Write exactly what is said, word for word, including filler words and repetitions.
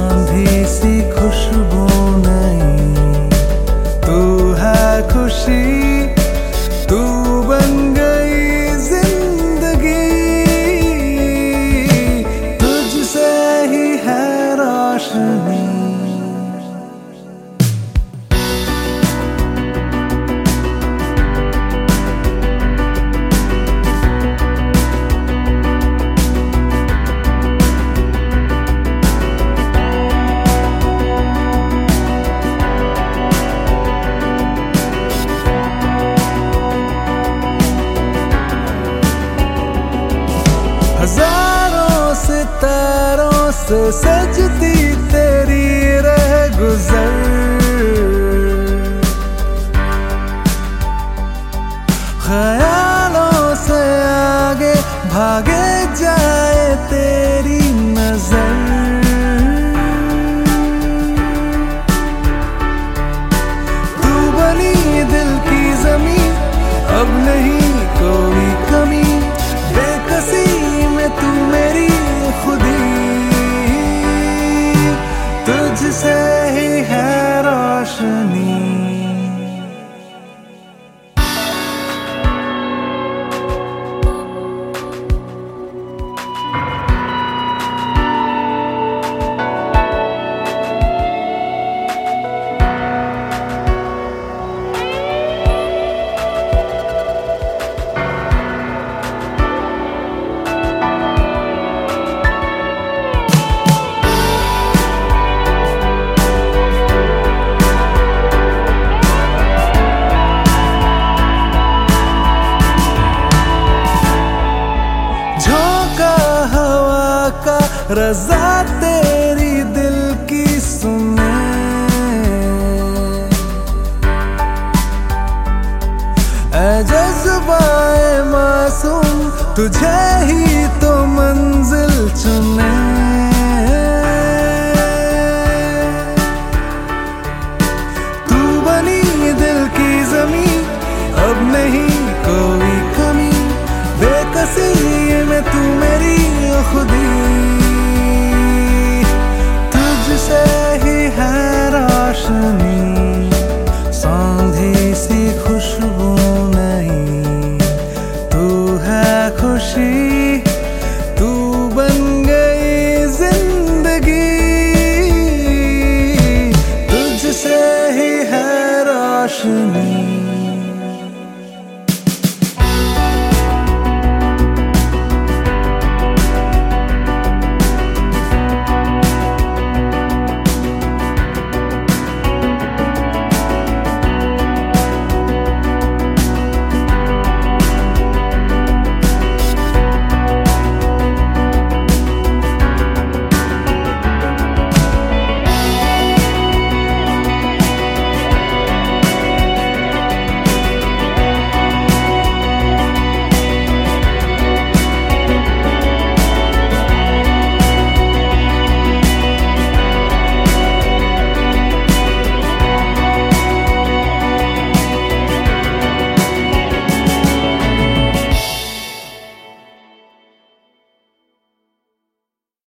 आंधी सी खुशबू नहीं, तू है खुशी, तू बन गई जिंदगी, तुझसे ही है रोशनी। हजारों सितारों से सजती तेरी रह गुजर, ख्यालों से आगे भागे जाए तेरी नजर, तू बनी दिल की जमीन, अब नहीं कोई कमी, बेकसी में तू मेरी खुदी, तुझसे ही है रोशनी। रज़ा तेरी दिल की सुने, ऐ जज़्बाए मासूम तुझे